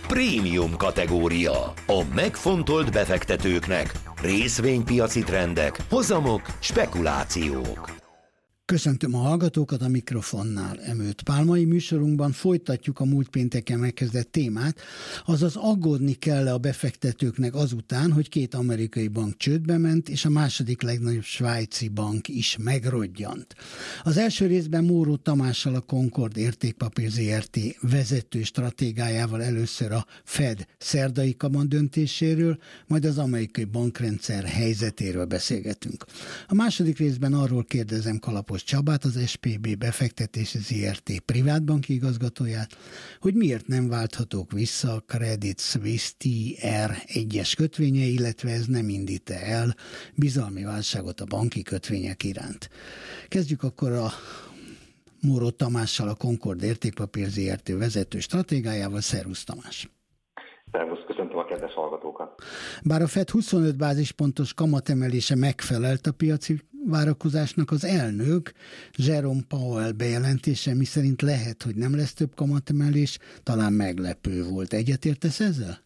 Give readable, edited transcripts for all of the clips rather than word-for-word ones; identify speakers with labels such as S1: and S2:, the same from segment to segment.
S1: Prémium kategória. A megfontolt befektetőknek. Részvénypiaci trendek, hozamok, spekulációk.
S2: Köszöntöm a hallgatókat a mikrofonnál. Emőt Pálmai műsorunkban folytatjuk a múlt pénteken megkezdett témát, azaz aggódni kell a befektetőknek azután, hogy 2 amerikai bank csődbe ment, és a második legnagyobb svájci bank is megrodjant. Az első részben Móró Tamással, a Concord Értékpapír Zrt. Vezető stratégájával először a Fed szerdai kamat döntéséről, majd az amerikai bankrendszer helyzetéről beszélgetünk. A második részben arról kérdezem Kalapos Csabát, az SPB Befektetési Zrt. Privátbanki igazgatóját, hogy miért nem válthatók vissza a Credit Suisse TR1-es kötvényei, illetve ez nem indít el bizalmi válságot a banki kötvények iránt. Kezdjük akkor a Móró Tamással, a Concord Értékpapír Zrt. Vezető stratégájával. Szervusz Tamás!
S3: Szervusz, köszöntöm a kedves hallgatókat!
S2: Bár a Fed 25 bázispontos kamatemelése megfelelt a piaci várakozásnak, az elnök Jerome Powell bejelentése, miszerint lehet, hogy nem lesz több kamatemelés, talán meglepő volt. Egyetértesz ezzel?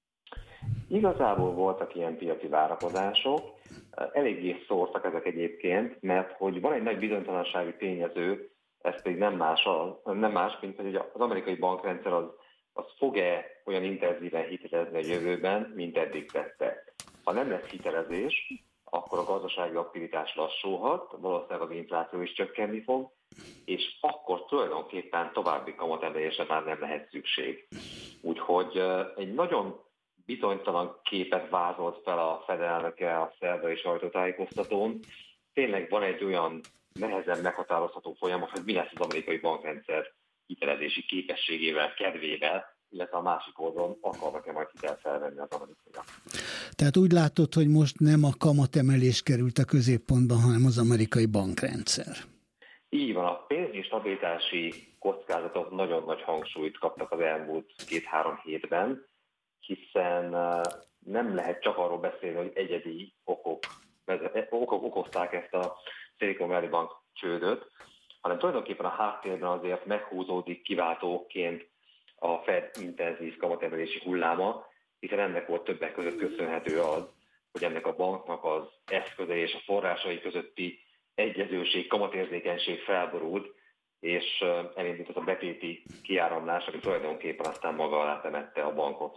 S3: Igazából voltak ilyen piaci várakozások, eléggé szórtak ezek egyébként, mert hogy van egy nagy bizonytalansági tényező, ez pedig nem más, mint hogy az amerikai bankrendszer az fog-e olyan intenzíven hitelezni a jövőben, mint eddig tette. Ha nem lesz hitelezés, akkor a gazdasági aktivitás lassulhat, valószínűleg az infláció is csökkenni fog, és akkor tulajdonképpen további kamatemelésre már nem lehet szükség. Úgyhogy egy nagyon bizonytalan képet vázolt fel a Fed elnöke a szerdai sajtótájékoztatón. Tényleg van egy olyan nehezen meghatározható folyamat, hogy mi lesz az amerikai bankrendszer hitelezési képességével, kedvével, illetve a másik oldalon akarnak-e majd hitelt felvenni az amerikaiak.
S2: Tehát úgy látod, hogy most nem a kamatemelés került a középpontba, hanem az amerikai bankrendszer.
S3: Így van, a pénzügyi stabilitási kockázatok nagyon nagy hangsúlyt kaptak az elmúlt 2-3 hétben, hiszen nem lehet csak arról beszélni, hogy egyedi okok okozták ezt a Silicon Valley Bank csődöt, hanem tulajdonképpen a háttérben azért meghúzódik kiváltóként a Fed intenzív kamatemelési hulláma, hiszen ennek volt többek között köszönhető az, hogy ennek a banknak az eszközei és a forrásai közötti egyezőség, kamatérzékenység felborult, és elindult az a betéti kiáramlás, ami tulajdonképpen aztán maga alá temette a bankot.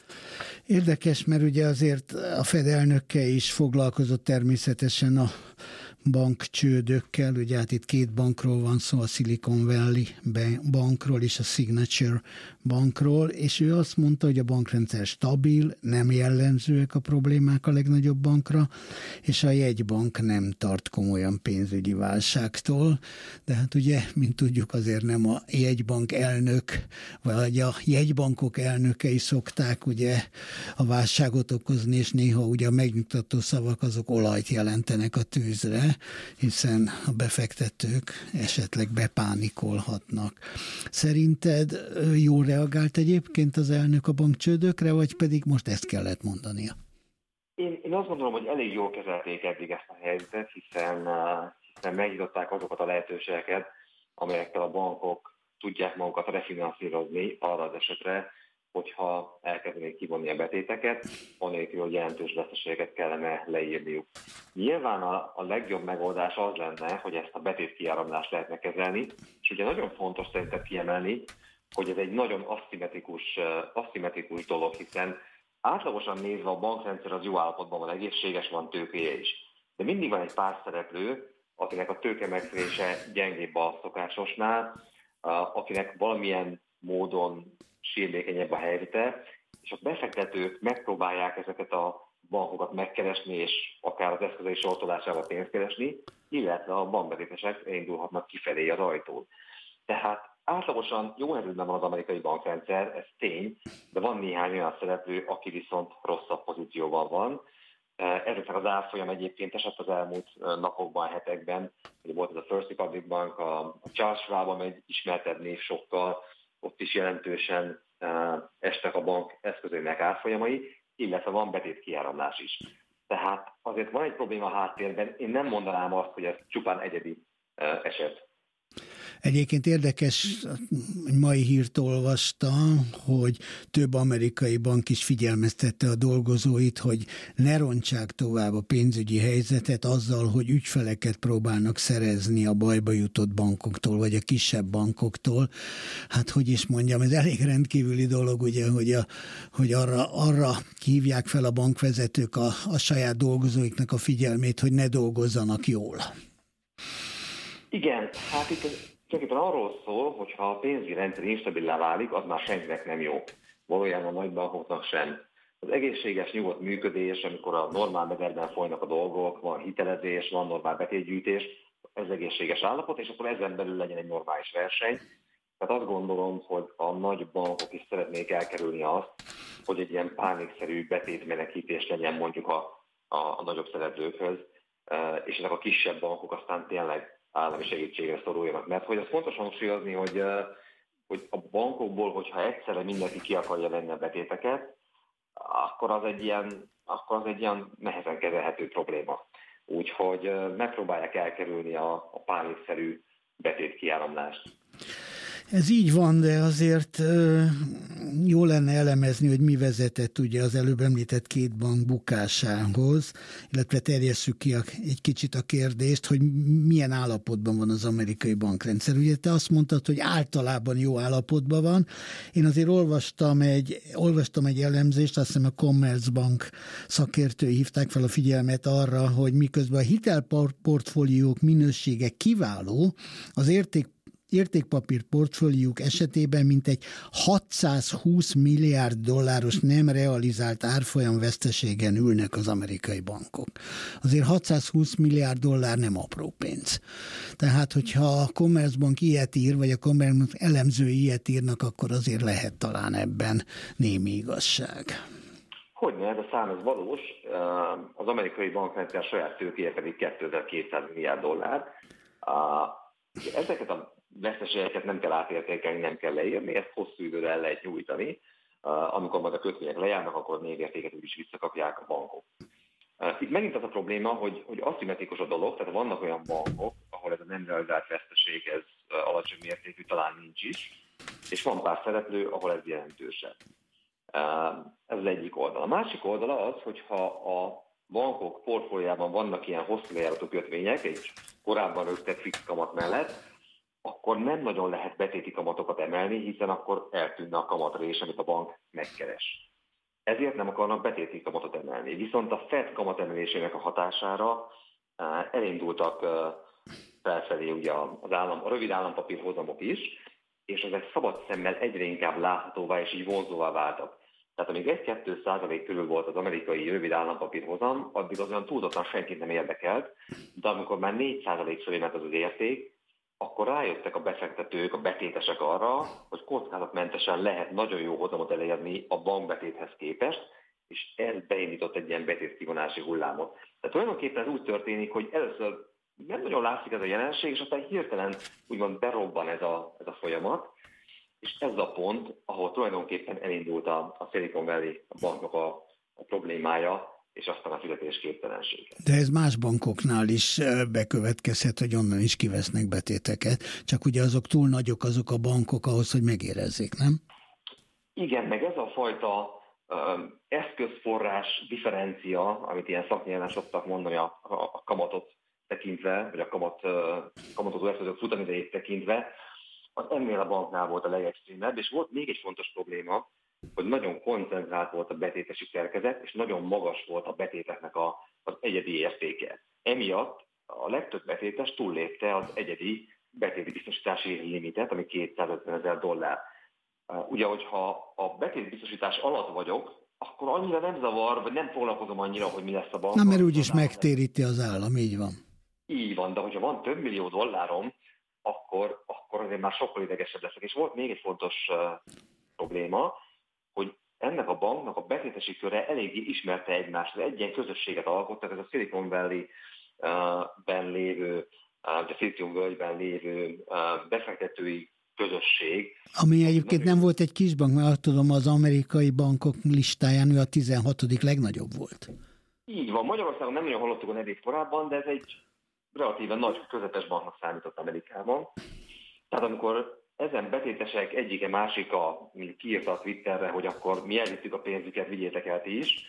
S2: Érdekes, mert ugye azért a Fed elnöke is foglalkozott természetesen a bankcsődökkel, ugye hát itt 2 bankról van szó, a Silicon Valley bankról és a Signature bankról, és ő azt mondta, hogy a bankrendszer stabil, nem jellemzőek a problémák a legnagyobb bankra, és a jegybank nem tart komolyan pénzügyi válságtól, de hát ugye, mint tudjuk, azért nem a jegybank elnök, vagy a jegybankok elnökei szokták ugye a válságot okozni, és néha ugye a megnyugtató szavak azok olajt jelentenek a tűzre, hiszen a befektetők esetleg bepánikolhatnak. Szerinted jól reagált egyébként az elnök a bankcsődökre, vagy pedig most ezt kellett mondania?
S3: Én azt gondolom, hogy elég jól kezelték eddig ezt a helyzetet, hiszen megnyitották azokat a lehetőségeket, amelyekkel a bankok tudják magukat refinanszírozni arra az esetre, hogyha elkezdenék kivonni a betéteket, anélkül, hogy jelentős veszteségeket kellene leírniuk. Nyilván a legjobb megoldás az lenne, hogy ezt a betét kiáramlást lehetne kezelni, és ugye nagyon fontos szerintem kiemelni, hogy ez egy nagyon aszimmetrikus dolog, hiszen átlagosan nézve a bankrendszer az jó állapotban van, egészséges, van tőkéje is. De mindig van egy pár szereplő, akinek a tőke megszerése gyengébb a szokásosnál, akinek valamilyen módon sérülékenyebb a helyzete, és a befektetők megpróbálják ezeket a bankokat megkeresni, és akár az eszközei sortolásával pénzt keresni, illetve a bankbetétesek indulhatnak kifelé az ajtón. Tehát átlagosan jó helyzetben van az amerikai bankrendszer, ez tény, de van néhány olyan szereplő, aki viszont rosszabb pozícióban van. Ezeknek az árfolyam egyébként esett az elmúlt napokban, hetekben. Volt ez a First Republic Bank, a Charles Schwab, egy ismertebb név sokkal, ott is jelentősen estek a bank eszközeinek árfolyamai, illetve van betét kiáramlás is. Tehát azért van egy probléma a háttérben, én nem mondanám azt, hogy ez csupán egyedi eset.
S2: Egyébként érdekes, mai hírt olvastam, hogy több amerikai bank is figyelmeztette a dolgozóit, hogy ne rontsák tovább a pénzügyi helyzetet azzal, hogy ügyfeleket próbálnak szerezni a bajba jutott bankoktól, vagy a kisebb bankoktól. Hát, hogy is mondjam, ez elég rendkívüli dolog, ugye, hogy arra hívják fel a bankvezetők a saját dolgozóiknak a figyelmét, hogy ne dolgozzanak jól.
S3: Igen, hát itt tulajdonképpen arról szól, hogy ha a pénzügyi rendszer instabilá válik, az már senkinek nem jó. Valójában a nagybankoknak sem. Az egészséges, nyugodt működés, amikor a normál mederben folynak a dolgok, van hitelezés, van normál betétgyűjtés, ez egészséges állapot, és akkor ezen belül legyen egy normális verseny. Tehát azt gondolom, hogy a nagy bankok is szeretnék elkerülni azt, hogy egy ilyen pánikszerű betétmenekítés legyen mondjuk a nagyobb szereplőkhöz, és ezek a kisebb bankok aztán tényleg állami segítségre szoruljanak. Mert hogy az fontos hangsúlyozni, hogy a bankokból, hogyha egyszerre mindenki ki akarja venni a betéteket, akkor az egy ilyen nehezen kezelhető probléma. Úgyhogy megpróbálják elkerülni a pánikszerű betétkiáramlást.
S2: Ez így van, de azért jó lenne elemezni, hogy mi vezetett ugye az előbb említett két bank bukásához, illetve terjesszük ki egy kicsit a kérdést, hogy milyen állapotban van az amerikai bankrendszer. Ugye te azt mondtad, hogy általában jó állapotban van. Én azért olvastam egy elemzést, azt hiszem a Commerzbank szakértői hívták fel a figyelmet arra, hogy miközben a hitelportfóliók minősége kiváló, az értékpapír portfóliók esetében mintegy 620 milliárd dolláros nem realizált árfolyam veszteségen ülnek az amerikai bankok. Azért 620 milliárd dollár nem apró pénz. Tehát, hogyha a Commerzbank ilyet ír, vagy a Commerzbank elemzői ilyet írnak, akkor azért lehet talán ebben némi igazság.
S3: Hogyne, ez a szám ez valós. Az amerikai bankrendszer saját tőkéje pedig 2200 milliárd dollár. Ezeket a veszteségeket nem kell átértékelni, nem kell leírni, ezt hosszú időre el lehet nyújtani. Amikor majd a kötvények lejárnak, akkor még értéket úgyis visszakapják a bankok. Itt megint az a probléma, hogy aszimmetrikus a dolog, tehát vannak olyan bankok, ahol ez a nem realizált veszteség ez alacsony mértékű, talán nincs is, és van pár szereplő, ahol ez jelentősebb. Ez az egyik oldal. A másik oldala az, hogyha a bankok portfóliában vannak ilyen hosszú lejáratú kötvények, egy korábban rögzített fix kamat mellett, akkor nem nagyon lehet betéti kamatokat emelni, hiszen akkor eltűnne a kamatrés, amit a bank megkeres. Ezért nem akarnak betéti kamatot emelni. Viszont a Fed kamatemelésének a hatására elindultak felfelé ugye a rövid állampapír hozamok is, és ezek szabad szemmel egyre inkább láthatóvá és így vonzóvá váltak. Tehát amíg 1-2% körül volt az amerikai rövid állampapír hozam, addig az olyan túlzottan senkit nem érdekelt, de amikor már 4% fölé ment az érték, akkor rájöttek a befektetők, a betétesek arra, hogy kockázatmentesen lehet nagyon jó hozamot elérni a bankbetéthez képest, és ez beindított egy ilyen betétkivonási hullámot. Tehát tulajdonképpen ez úgy történik, hogy először nem nagyon látszik ez a jelenség, és aztán hirtelen úgymond berobban ez a folyamat, és ez a pont, ahol tulajdonképpen elindult a Silicon Valley banknak a problémája, és aztán a fizetésképtelenség.
S2: De ez más bankoknál is bekövetkezhet, hogy onnan is kivesznek betéteket, csak ugye azok túl nagyok azok a bankok ahhoz, hogy megérezzék, nem?
S3: Igen, meg ez a fajta eszközforrás differencia, amit ilyen szaknyelven szoktak mondani a kamatot tekintve, vagy a kamatozó eszközök futamidejét tekintve, az ennél a banknál volt a legextrémebb, és volt még egy fontos probléma, hogy nagyon koncentrált volt a betétesi szerkezet, és nagyon magas volt a betéteknek az egyedi értéke. Emiatt a legtöbb betétes túllépte az egyedi betéti biztosítási limitet, ami $250,000. Ugye, hogyha a betétbiztosítás alatt vagyok, akkor annyira nem zavar, vagy nem foglalkozom annyira, hogy mi lesz a bank.
S2: Na, mert úgyis megtéríti az állam, így van.
S3: Így van, de hogyha van több millió dollárom, akkor azért már sokkal idegesebb leszek. És volt még egy fontos probléma, hogy ennek a banknak a betétesi köre eléggé ismerte egymást. Egy ilyen közösséget alkottak, ez a Silicon Valley-ben lévő, a Silicon Valley-ben lévő befektetői közösség.
S2: Ami egyébként nem volt egy kis bank, mert tudom, az amerikai bankok listáján ő a 16. legnagyobb volt.
S3: Így van, Magyarországon nem nagyon hallottuk a nevét korábban, de ez relatíven nagy közepes banknak számított Amerikában. Tehát amikor ezen betétesek egyike másika kiírta a Twitterre, hogy akkor mi elvittük a pénzüket, vigyétek el ti is,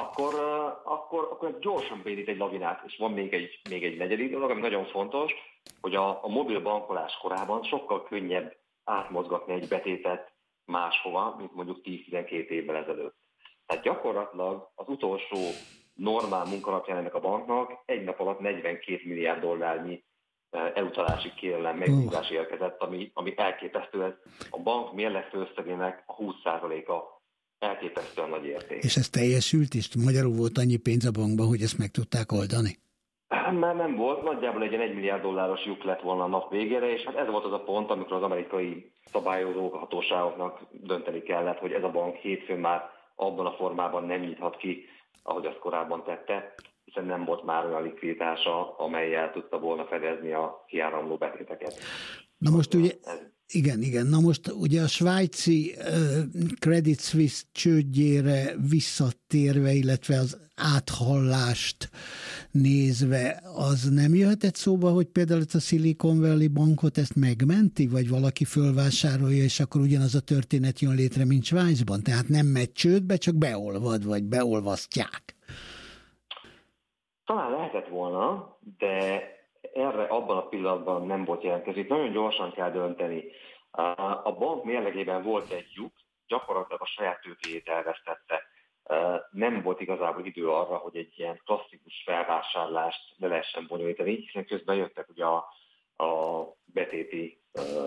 S3: akkor gyorsan beindít egy lavinát, és van még egy negyedik dolog, ami nagyon fontos, hogy a mobil bankolás korában sokkal könnyebb átmozgatni egy betétet máshova, mint mondjuk 10-12 évvel ezelőtt. Tehát gyakorlatilag az utolsó normál munkanapján ennek a banknak egy nap alatt 42 milliárd dollárnyi elutalási kérelem megbízás érkezett, ami elképesztő. Ez a bank mérlegfő összegének a 20%-a elképesztően nagy érték.
S2: És ez teljesült is? Magyarul volt annyi pénz a bankban, hogy ezt meg tudták oldani?
S3: Már nem volt, nagyjából egy 1 milliárd dolláros lyuk lett volna a nap végére, és hát ez volt az a pont, amikor az amerikai szabályozók, a hatóságoknak dönteni kellett, hogy ez a bank hétfőn már abban a formában nem nyithat ki, ahogy azt korábban tette, hiszen nem volt már olyan likviditása, amellyel tudta volna fedezni a kiáramló betéteket.
S2: Na most ugye, igen. Na most ugye a svájci Credit Suisse csődjére visszatérve, illetve az áthallást nézve, az nem jöhetett szóba, hogy például a Silicon Valley bankot ezt megmenti, vagy valaki fölvásárolja, és akkor ugyanaz a történet jön létre, mint Svájcban? Tehát nem megy csődbe, csak beolvad, vagy beolvasztják.
S3: Talán lehetett volna, de erre abban a pillanatban nem volt jelentkező. Nagyon gyorsan kell dönteni. A bank mérlegében volt egy lyuk, gyakorlatilag a saját tőkéjét elvesztette. Nem volt igazából idő arra, hogy egy ilyen klasszikus felvásárlást le lehessen bonyolítani, hiszen közben jöttek ugye a betéti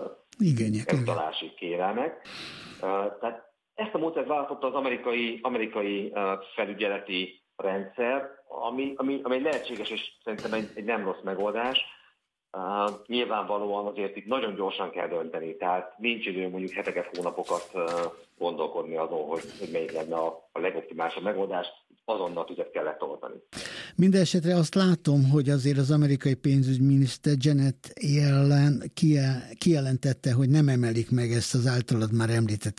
S3: elutalási kérelmek. Tehát ezt a módszert választotta az amerikai felügyeleti rendszer, ami egy lehetséges és szerintem egy nem rossz megoldás. Nyilvánvalóan azért itt nagyon gyorsan kell dönteni, tehát nincs idő mondjuk heteket, hónapokat gondolkodni azon, hogy melyik lenne a legoptimálisabb megoldás, azonnal tüzet kellett oltani.
S2: Mindenesetre azt látom, hogy azért az amerikai pénzügyminiszter Janet Yellen kijelentette, hogy nem emelik meg ezt az általad már említett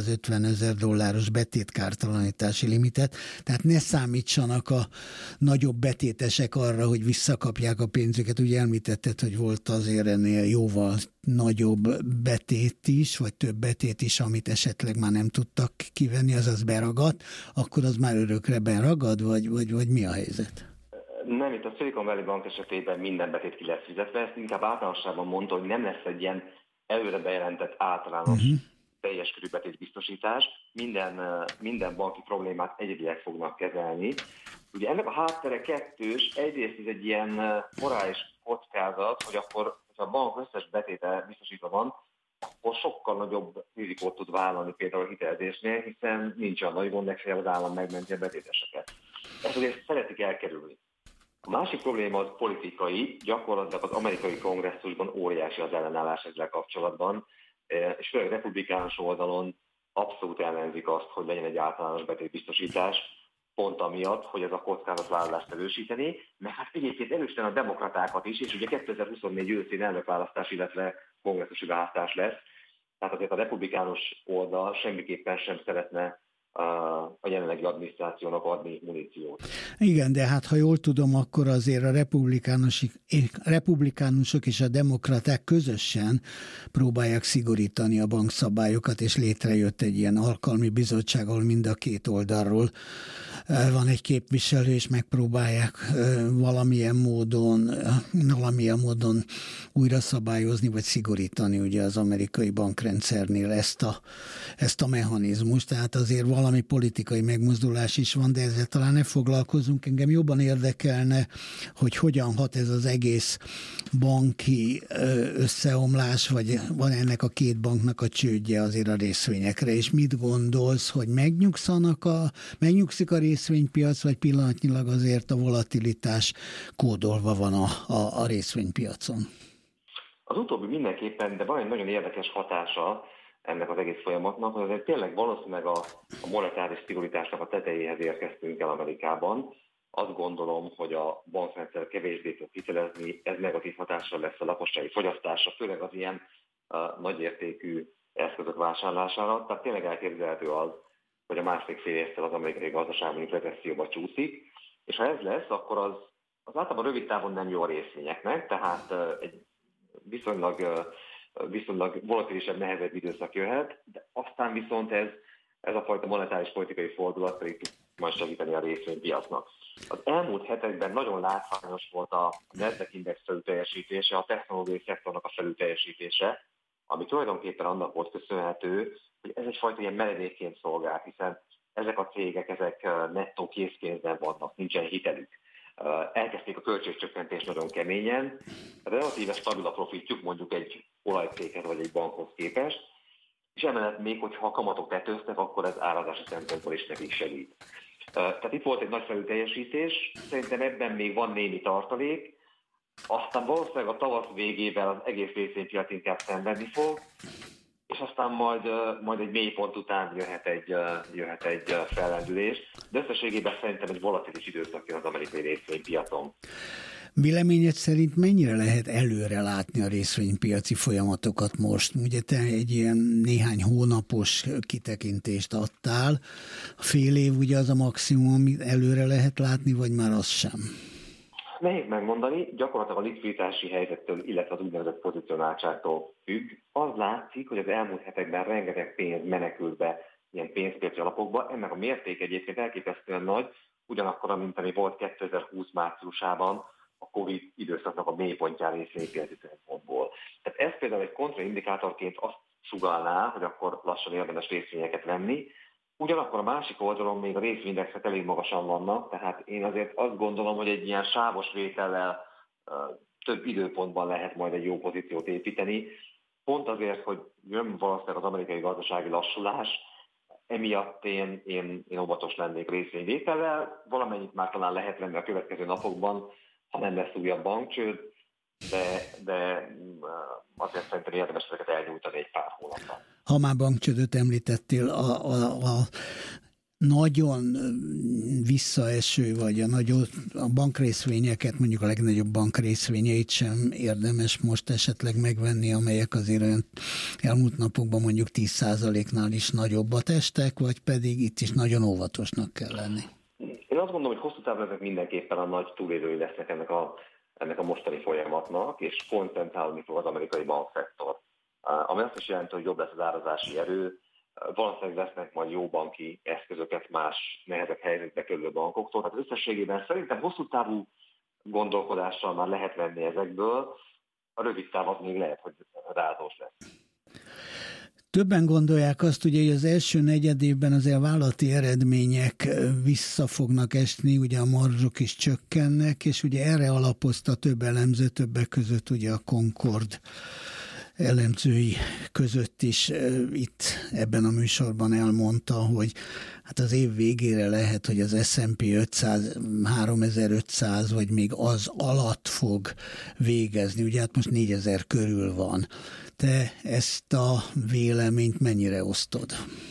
S2: $250,000 betétkártalanítási limitet, tehát ne számítsanak a nagyobb betétesek arra, hogy visszakapják a pénzüket. Ugye említetted, hogy volt azért ennél jóval nagyobb betét is, vagy több betét is, amit esetleg már nem tudtak kivenni, azaz beragadt, akkor az már örökre beragad, vagy mi a helyzet?
S3: Nem, itt a Silicon Valley Bank esetében minden betét ki lesz fizetve, ezt inkább általánosságban mondta, hogy nem lesz egy ilyen előre bejelentett általános teljes körű betétbiztosítás, minden banki problémát egyedileg fognak kezelni. Ugye ennek a háttere kettős, egyrészt ez egy ilyen morális kockázat, hogy akkor, ha a bank összes betéte biztosítva van, akkor sokkal nagyobb rizikót tud vállalni például a hitelezésnél, hiszen nincs olyan nagy gond, legfeljebb az állam megmenti a betéteseket. Ezt azért szeretik elkerülni. A másik probléma az politikai, gyakorlatilag az amerikai kongresszusban óriási az ellenállás ezzel kapcsolatban, és főleg republikánus oldalon abszolút ellenzik azt, hogy legyen egy általános betétbiztosítás, pont amiatt, hogy ez a kockázatvállalást erősíteni, mert hát egyébként erősíteni a demokratákat is, és ugye 2024 őszén elnökválasztás, illetve kongresszusi választás lesz, tehát azért a republikánus oldal semmiképpen sem szeretne a jelenlegi adminisztrációnak adni muníciót.
S2: Igen, de hát ha jól tudom, akkor azért a republikánusok és a demokraták közösen próbálják szigorítani a bankszabályokat, és létrejött egy ilyen alkalmi bizottság, ahol mind a két oldalról van egy képviselő, és megpróbálják valamilyen módon újra szabályozni, vagy szigorítani ugye az amerikai bankrendszernél ezt a mechanizmust. Tehát azért valami politikai megmozdulás is van, de ezzel talán ne foglalkozunk. Engem jobban érdekelne, hogy hogyan hat ez az egész banki összeomlás, vagy van ennek a két banknak a csődje azért a részvényekre, és mit gondolsz, hogy megnyugszik a részvénypiac, vagy pillanatnyilag azért a volatilitás kódolva van a részvénypiacon?
S3: Az utóbbi mindenképpen, de van egy nagyon érdekes hatása ennek az egész folyamatnak, hogy azért tényleg valószínűleg a monetáris szigorításnak a tetejéhez érkeztünk el Amerikában. Azt gondolom, hogy a bankrendszer kevésbé fog hitelezni, ez negatív hatással lesz a lakossági fogyasztásra, főleg az ilyen nagyértékű eszközök vásárlására. Tehát tényleg elképzelhető az, hogy a második fél évtől az amerikai gazdaság mondjuk recesszióba csúszik, és ha ez lesz, akkor az az általában rövid távon nem jó a részvényeknek, tehát egy viszonylag volatilisebb, nehezebb időszak jöhet, de aztán viszont ez a fajta monetáris politikai fordulat pedig tud majd segíteni a részvénypiacnak. Az elmúlt hetekben nagyon látványos volt a Nasdaq Index felülteljesítése, a technológiai szektornak a felülteljesítése, ami tulajdonképpen annak volt köszönhető, hogy ez egyfajta ilyen menedékként szolgál, hiszen ezek a cégek, ezek nettó készpénzben vannak, nincsen hitelük. Elkezdték a költségcsökkentést nagyon keményen, relatíve stabil a profitjuk mondjuk egy olajcéghez vagy egy bankhoz képest, és emellett még, hogyha a kamatok tetőztek, akkor ez árazási szempontból is nekik segít. Tehát itt volt egy nagy felülteljesítés, szerintem ebben még van némi tartalék, aztán valószínűleg a tavasz végével az egész részvénypiac inkább szenvedni fog, és aztán majd egy mélypont után jöhet egy fellendülés, de összességében szerintem egy volatilis időszak jön az amerikai részvénypiacon.
S2: Véleményed szerint mennyire lehet előre látni a részvénypiaci folyamatokat most? Ugye te egy ilyen néhány hónapos kitekintést adtál. Fél év ugye az a maximum, amit előre lehet látni, vagy már az sem?
S3: Nehéz megmondani, gyakorlatilag a likviditási helyzettől, illetve az úgynevezett pozicionáltságtól függ. Az látszik, hogy az elmúlt hetekben rengeteg pénz menekült be ilyen pénzpiaci alapokba. Ennek a mérték egyébként elképesztően nagy, ugyanakkor, mint ami volt 2020 márciusában, a Covid időszaknak a mélypontján részvénypiaci szempontból. Tehát ez például egy kontraindikátorként azt sugallná, hogy akkor lassan érdemes részvényeket venni. Ugyanakkor a másik oldalon még a részvényindexek elég magasan vannak, tehát én azért azt gondolom, hogy egy ilyen sávos vétellel több időpontban lehet majd egy jó pozíciót építeni. Pont azért, hogy jön valószínűleg az amerikai gazdasági lassulás, emiatt én óvatos lennék részvényvétellel, valamennyit már talán lehet venni a következő napokban, ha nem lesz újabb bankcsőd, de azért szerintem érdemes ezeket elnyújtani egy pár hónapban.
S2: Ha már bankcsődöt említettél, a nagyon visszaeső, vagy a bankrészvényeket, mondjuk a legnagyobb bankrészvényeit sem érdemes most esetleg megvenni, amelyek azért olyan elmúlt napokban mondjuk 10%-nál is nagyobbat estek, vagy pedig itt is nagyon óvatosnak kell lenni?
S3: Én azt gondolom, hogy hosszú távon ezek mindenképpen a nagy túlélői lesznek ennek a mostani folyamatnak, és koncentrálni fog az amerikai bankszektor. Ami azt is jelenti, hogy jobb lesz az árazási erő, valószínűleg lesznek majd jó banki eszközöket más nehezebb helyzetbe kerülő bankoktól. Tehát összességében szerintem hosszú távú gondolkodással már lehet venni ezekből, a rövid táv az még lehet, hogy rázós lesz.
S2: Többen gondolják azt, ugye, hogy az első negyedévben azért vállalati eredmények vissza fognak esni, ugye a marzsok is csökkennek, és ugye erre alapozta több elemző, többek között ugye a Concord elemzői között is itt ebben a műsorban elmondta, hogy hát az év végére lehet, hogy az S&P 500, 3500 vagy még az alatt fog végezni. Ugye hát most 4000 körül van. Te ezt a véleményt mennyire osztod?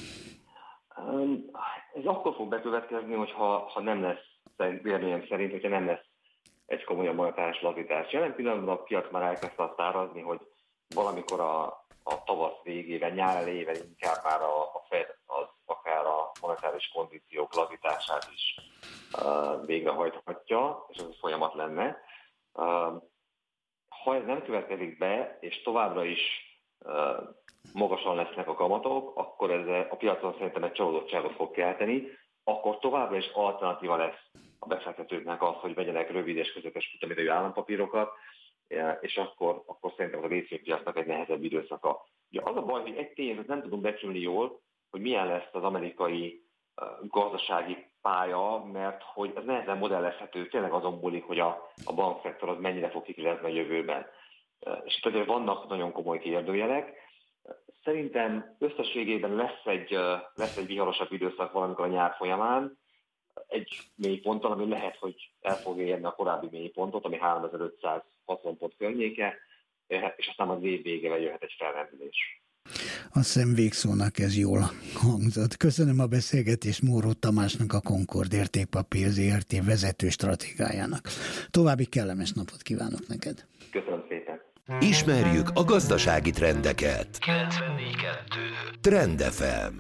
S3: Ez akkor fog bekövetkezni, hogyha nem lesz, véleményem szerint, hogyha nem lesz egy komolyabb monetáris lazítás. Jelen pillanatban a piac már elkezdte azt árazni, hogy valamikor a tavasz végében, nyár elejével inkább már a Fed az akár a monetáris kondíciók lazítását is végrehajthatja, és ez a folyamat lenne. Ha ez nem következik be, és továbbra is magasan lesznek a kamatok, akkor ez a piacon szerintem egy csalódottságot fog kelteni, akkor továbbra is alternatíva lesz a befektetőknek az, hogy vegyenek rövid és közepes futamidejű állampapírokat, és akkor szerintem a részvénypiacnak egy nehezebb időszaka. Ugye az a baj, hogy egy tényezőt nem tudunk becsülni jól, hogy milyen lesz az amerikai gazdasági pálya, mert hogy ez nehezen modellezhető, tényleg azon múlik, hogy a bankszektor az mennyire fog kiklezni a jövőben. És itt azért vannak nagyon komoly kérdőjelek. Szerintem összességében lesz egy viharosabb időszak valamikor a nyár folyamán, egy mélyponton, ami lehet, hogy el fogja érni a korábbi mélypontot, ami 3560 pont környéke, és aztán az év végével jöhet egy fellendülés.
S2: Azt hiszem végszónak ez jól hangzott. Köszönöm a beszélgetést Móró Tamásnak, a Concord Értékpapír Zrt. Vezető stratégájának. További kellemes napot kívánok neked.
S3: Köszönöm szépen.
S1: Ismerjük a gazdasági trendeket. 94.2 Trend FM.